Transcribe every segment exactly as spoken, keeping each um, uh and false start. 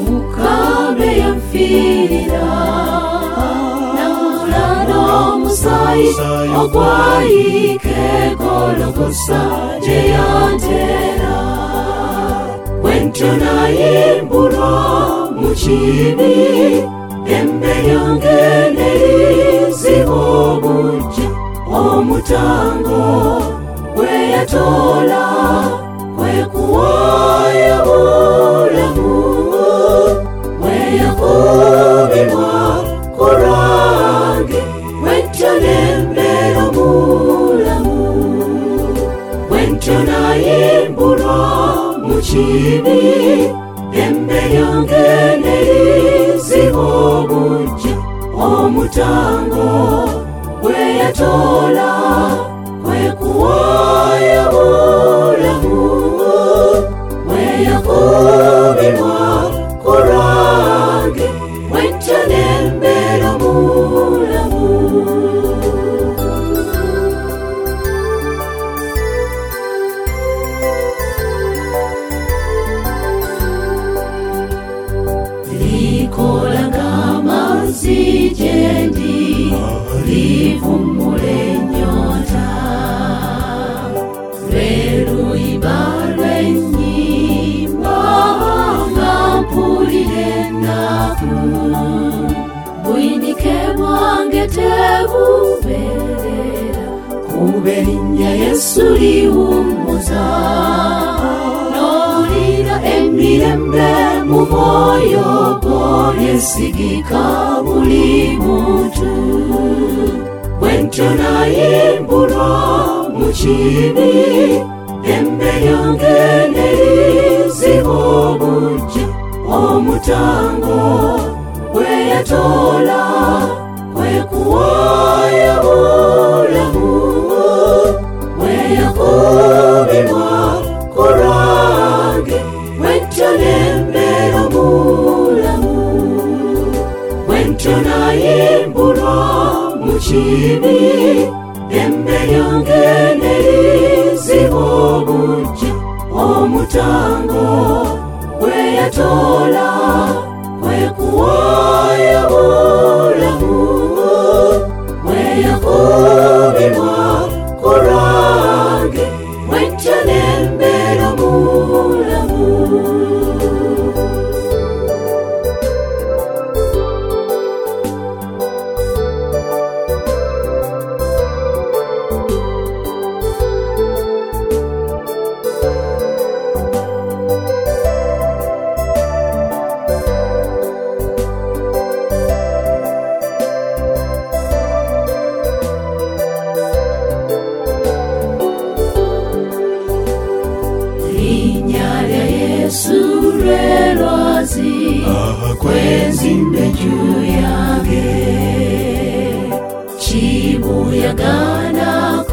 umukame yamfirira namulano musai ogwayike Golgotha je yantera wentyo nayimbulwa mu kibi embe yange neriziba obujja omutango gwe yatola kwe kuwaayo bulamu bwe yakubibwa ku lwange wentyo nembera omulamu wentyo nayimbulwa mu kibi embe yange neriziba obujja omutango gwe yatola kwe kuwaayo bulamu bwe yakubibwa ku lwange wentyo nembera omulamu. Likolanga amazzi gyendi livumula ennyonta lweluyimba lw'ennyimba nga mpulira ennaku buyinike bwange tebubeerera kuba erinnya Yesu liwummuza n'owulira emirembe mu mwoyo gwo lyesigika buli muntu wentyo nayimbulwa mu kibi embe yange neriziba obujja omutango gwe yatola kwe kuwaayo bulamu bwe yakubibwa ku lwange wentyo nembera omulamu wentyo nayimbulwa mu kibi embe yange neriziba obujja omutango gwe yatola kwe kuwaayo bulamu bwe yakubibwa ku lwange wentyo nembera omulamu. Kwenzimbe juu yange kibuyagana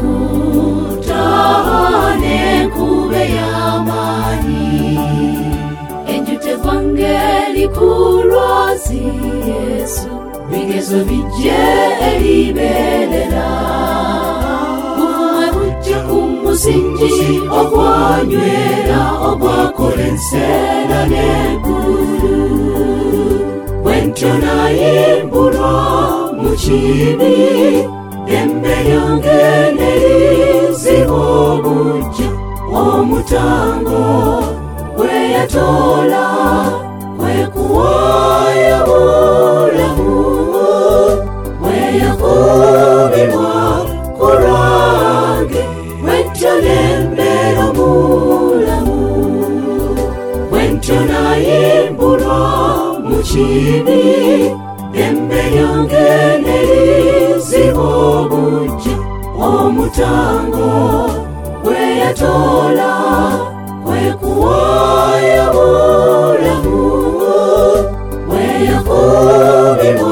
kutahane kube y'amaanyi enjute gwange likulwazi Yesu bigezo bijje eribeerera buvumwe bujje ku musingi ogwanywera ogwakola enseera n'eggulu wentyo nayimbulwa mu kibi embe yange neriziba obujja omutango gwe yatola kwe kuwaayo bulamu bwe yakubibwa ku lwange wentyo nembera omulamu wentyo nayimbulwa mu kibi embe yange neriziba obujja omutango gwe yatola kwe kuwaayo bulamu bwe yakubibwa